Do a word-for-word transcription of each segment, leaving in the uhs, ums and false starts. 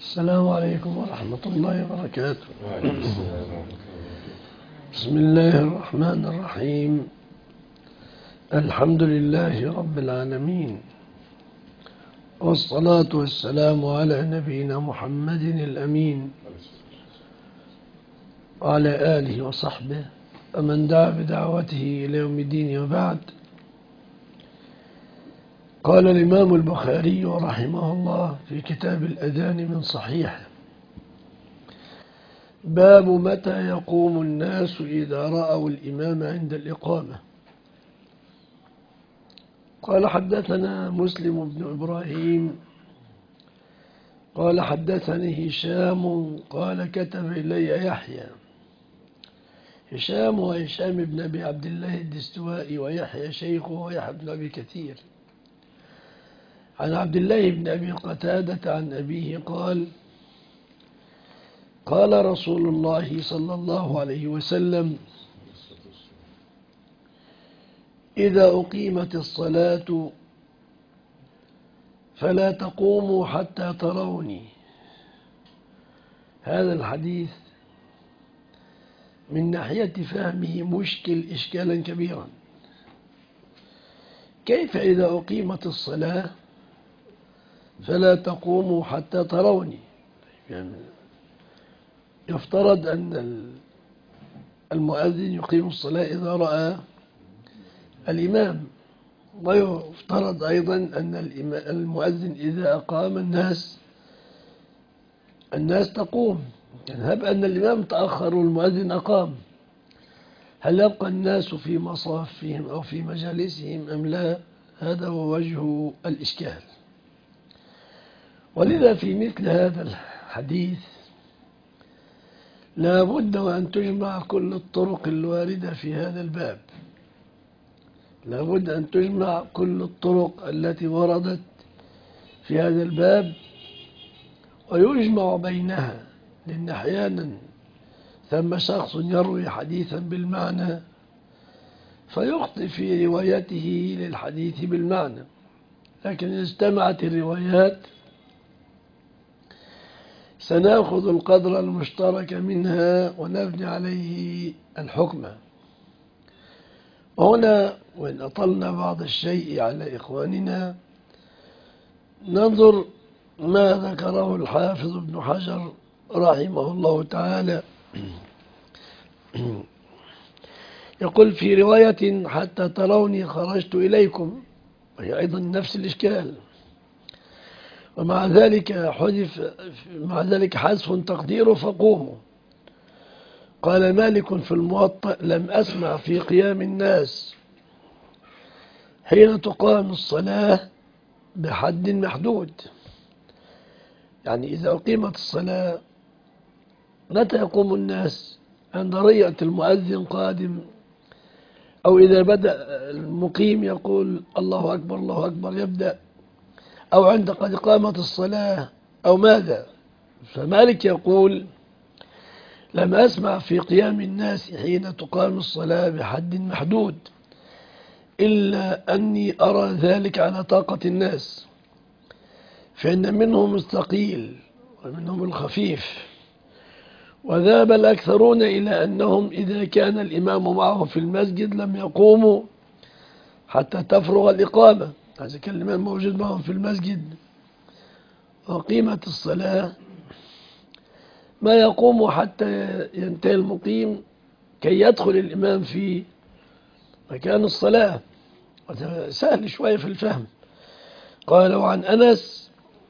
السلام عليكم ورحمة الله وبركاته. بسم الله الرحمن الرحيم. الحمد لله رب العالمين، والصلاة والسلام على نبينا محمد الأمين وعلى آله وصحبه ومن دعا بدعوته إلى يوم الدين. وبعد، قال الإمام البخاري رحمه الله في كتاب الأذان من صحيحه: باب متى يقوم الناس إذا رأوا الإمام عند الإقامة. قال: حدثنا مسلم بن إبراهيم قال حدثني هشام قال كتب إلي يحيى. هشام وهشام بن أبي عبد الله الدستوائي، ويحيى شيخه ويحيى بن أبي كثير، عن عبد الله بن أبي قتادة عن أبيه قال: قال رسول الله صلى الله عليه وسلم: إذا أقيمت الصلاة فلا تقوموا حتى تروني. هذا الحديث من ناحية فهمه مشكل إشكالا كبيرا. كيف إذا أقيمت الصلاة فلا تقوموا حتى تروني؟ يعني يفترض أن المؤذن يقيم الصلاة إذا رأى الإمام، ويفترض أيضا أن المؤذن إذا أقام الناس الناس تقوم. يعني هب أن الإمام تأخر والمؤذن أقام، هل يبقى الناس في مصافهم أو في مجالسهم أم لا؟ هذا هو وجه الإشكال. ولذا في مثل هذا الحديث لا بد وأن تجمع كل الطرق الواردة في هذا الباب، لا بد أن تجمع كل الطرق التي وردت في هذا الباب ويجمع بينها، لأن أحيانا ثم شخص يروي حديثا بالمعنى فيخطئ في روايته للحديث بالمعنى، لكن إذا اجتمعت الروايات سنأخذ القدر المشترك منها ونبني عليه الحكم. وهنا وإن أطلنا بعض الشيء على إخواننا ننظر ما ذكره الحافظ ابن حجر رحمه الله تعالى. يقول في رواية: حتى تروني خرجت إليكم، وهي أيضا نفس الإشكال. ومع ذلك حذف مع ذلك حذف تقديره فقوموا. قال مالك في الموطأ: لم أسمع في قيام الناس حين تقام الصلاة بحد محدود. يعني إذا أقيمت الصلاة متى يقوم الناس؟ عند رؤية المؤذن قادم، أو إذا بدأ المقيم يقول الله أكبر الله أكبر يبدأ، أو عند قد قامت الصلاة، أو ماذا؟ فمالك يقول: لم أسمع في قيام الناس حين تقام الصلاة بحد محدود، إلا أني أرى ذلك على طاقة الناس، فإن منهم الثقيل ومنهم الخفيف. وذهب الأكثرون إلى أنهم إذا كان الإمام معهم في المسجد لم يقوموا حتى تفرغ الإقامة. إذا كان الإمام موجود معهم في المسجد وقيمت الصلاة ما يقوم حتى ينتهي المقيم كي يدخل الإمام في مكان الصلاة. سهل شوية في الفهم. قال: وعن أنس،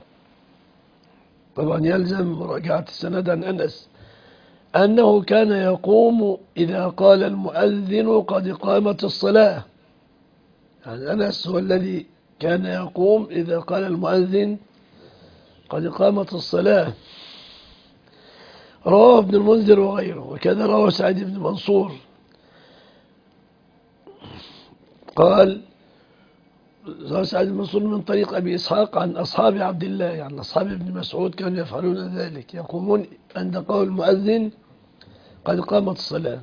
طبعا يلزم مراجعة السند عن أنس، أنه كان يقوم إذا قال المؤذن قد قامت الصلاة. يعني أنس هو الذي كان يقوم إذا قال المؤذن قد قامت الصلاة. رواه ابن المنذر وغيره، وكذا رواه سعيد بن منصور قال: رواه سعيد بن منصور من طريق أبي إسحاق عن أصحاب عبد الله، يعني أصحاب ابن مسعود كانوا يفعلون ذلك، يقومون عند قول المؤذن قد قامت الصلاة.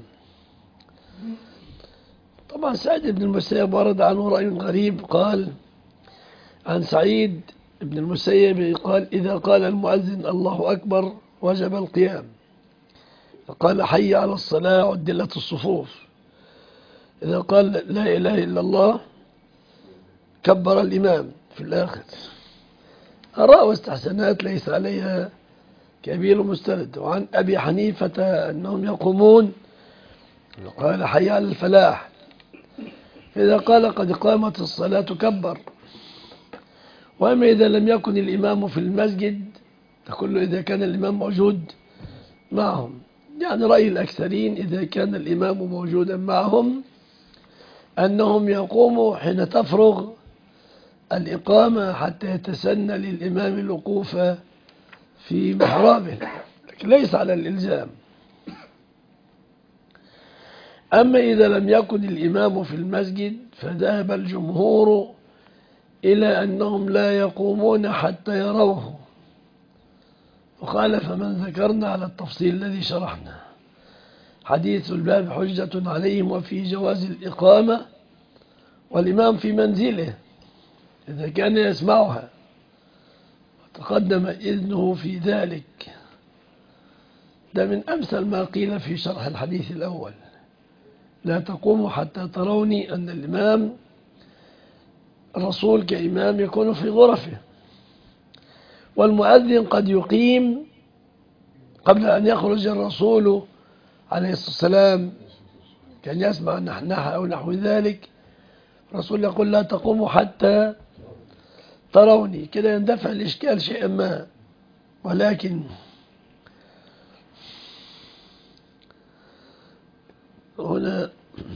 طبعا سعيد بن المسيب ورد عنه رأي غريب، قال عن سعيد ابن المسيب قال إذا قال المؤذن الله أكبر وجب القيام، فقال حي على الصلاة عدلت الصفوف. إذا قال لا إله إلا الله كبر الإمام في الآخر. آراء واستحسانات ليس عليها كبير مستند. وعن أبي حنيفة أنهم يقومون قال حي على الفلاح، إذا قال قد قامت الصلاة كبر. وأما إذا لم يكن الإمام في المسجد فكل إذا كان الإمام موجود معهم، يعني رأي الأكثرين إذا كان الإمام موجودا معهم أنهم يقوموا حين تفرغ الإقامة حتى يتسنى للإمام الوقوف في محرابه، لكن ليس على الإلزام. أما إذا لم يكن الإمام في المسجد فذهب الجمهور إلى أنهم لا يقومون حتى يروه، وخالف من ذكرنا على التفصيل الذي شرحنا. حديث الباب حجة عليهم وفي جواز الإقامة والإمام في منزله إذا كان يسمعها، وتقدم إذنه في ذلك. ده من أمثل ما قيل في شرح الحديث الأول، لا تقوموا حتى تروني أن الإمام الرسول كإمام يكون في غرفه، والمؤذن قد يقيم قبل أن يخرج الرسول عليه الصلاة والسلام، كان يسمع نحنها أو نحو ذلك، الرسول يقول لا تقوموا حتى تروني، كده يندفع الإشكال شيئا ما. ولكن هنا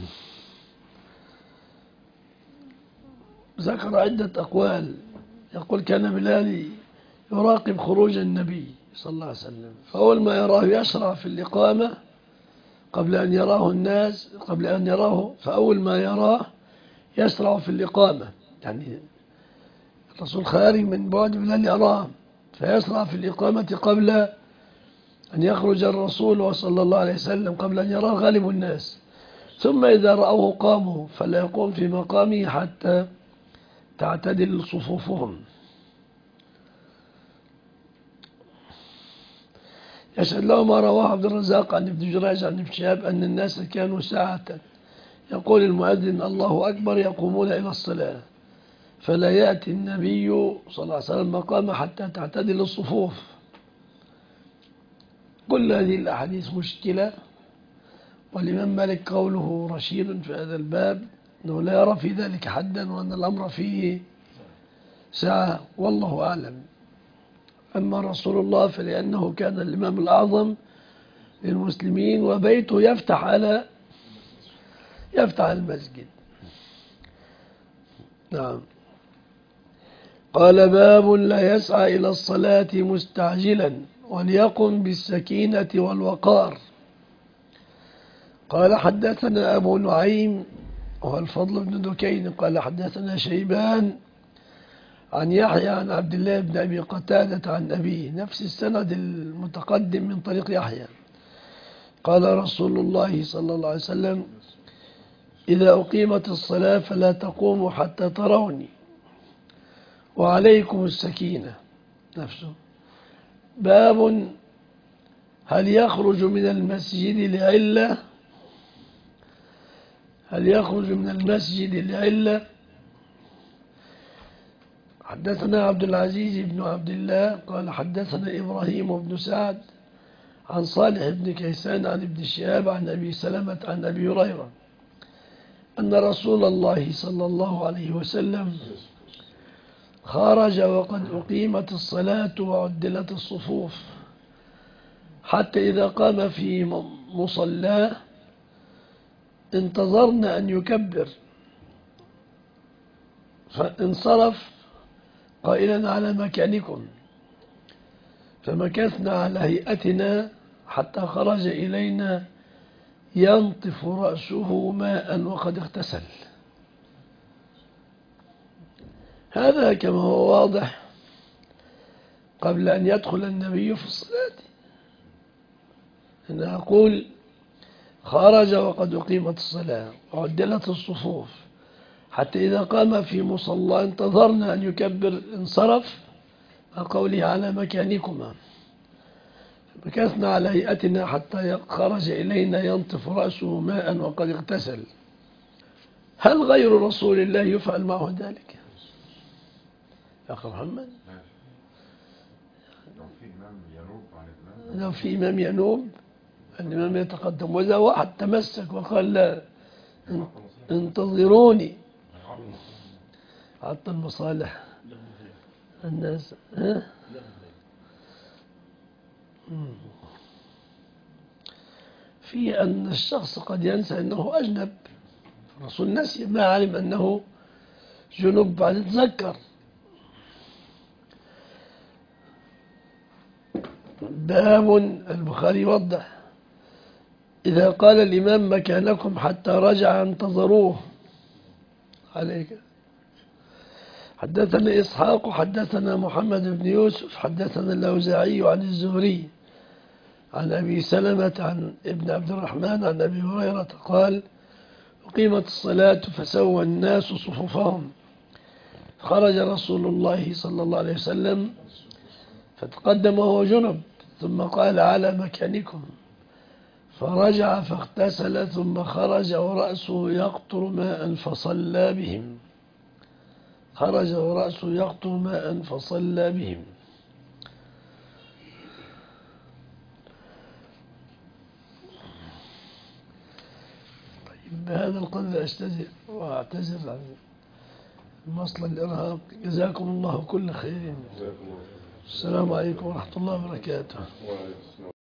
ذكر عدة أقوال. يقول كان بلال يراقب خروج النبي صلى الله عليه وسلم، فأول ما يراه يشرع في الإقامة قبل أن يراه الناس، قبل أن يراه فأول ما يراه يشرع في الإقامة، يعني الرسول خارج من بعد بلال يراه فيشرع في الإقامة قبل أن يخرج الرسول صلى الله عليه وسلم، قبل أن يراه غالب الناس. ثم إذا رأوه قاموا فلا يقوم في مقامه حتى تعتدل صفوفهم. يشهد له ما رواه عبد الرزاق عن ابن جريج عن ابن شهاب أن الناس كانوا ساعة يقول المؤذن الله أكبر يقومون إلى الصلاة، فلا يأتي النبي صلى الله عليه وسلم مقام حتى تعتدل الصفوف. كل هذه الأحاديث مشكلة، والإمام مالك قوله رشيد في هذا الباب أنه لا يرى في ذلك حدا، وأن الأمر فيه ساعة، والله أعلم. أما رسول الله فلأنه كان الإمام الأعظم للمسلمين وبيته يفتح على يفتح المسجد. نعم. قال باب لا يسعى إلى الصلاة مستعجلا وليقم بالسكينة والوقار. قال حدثنا أبو نعيم وهو الفضل بن دكين قال حدثنا شيبان عن يحيى عن عبد الله بن أبي قتادة عن أبيه، نفس السند المتقدم من طريق يحيى. قال رسول الله صلى الله عليه وسلم إذا أقيمت الصلاة فلا تقوموا حتى تروني وعليكم السكينة نفسه. باب هل يخرج من المسجد لعلة هل يخرج من المسجد لعلة حدثنا عبد العزيز بن عبد الله قال حدثنا إبراهيم بن سعد عن صالح بن كيسان عن ابن شهاب عن أبي سلمة عن أبي هريرة أن رسول الله صلى الله عليه وسلم خرج وقد أقيمت الصلاة وعدلت الصفوف حتى إذا قام في مصلاه انتظرنا أن يكبر فانصرف قائلا على مكانكم، فمكثنا على هيئتنا حتى خرج إلينا ينطف رأسه ماء وقد اغتسل. هذا كما هو واضح قبل أن يدخل النبي في الصلاة. أنا أقول خرج وقد أقيمت الصلاة وعدلت الصفوف حتى إذا قام في مصلى انتظرنا أن يكبر انصرف قوله على مكانكما. مكثنا على هيئتنا حتى خرج إلينا ينطف رأسه ماء وقد اغتسل. هل غير رسول الله يفعل معه ذلك يا أخي محمد؟ لو في إمام ينوب الإمام يتقدم، وإذا واحد تمسك وقال لا انتظروني حتى المصالح الناس ها؟ في أن الشخص قد ينسى أنه أجنب، الرسول نسي ما علم أنه جنوب بعد تذكر. باب البخاري يوضح إذا قال الإمام مكانكم حتى رجع انتظروه عليك. حدثنا إسحاق حدثنا محمد بن يوسف حدثنا الأوزاعي عن الزهري عن أبي سلمة عن ابن عبد الرحمن عن أبي هريرة قال أقيمت الصلاة فسوى الناس صفوفهم، خرج رسول الله صلى الله عليه وسلم فتقدم وهو جنب ثم قال على مكانكم، فرجع فاغتسل ثم خرج ورأسه يقطر ماء فصلى بهم خرج ورأسه يقطر ماء فصلى بهم. طيب بهذا القدر أستاذن وأعتذر عن مصل الإرهاق. جزاكم الله كل خير. السلام عليكم ورحمة الله وبركاته.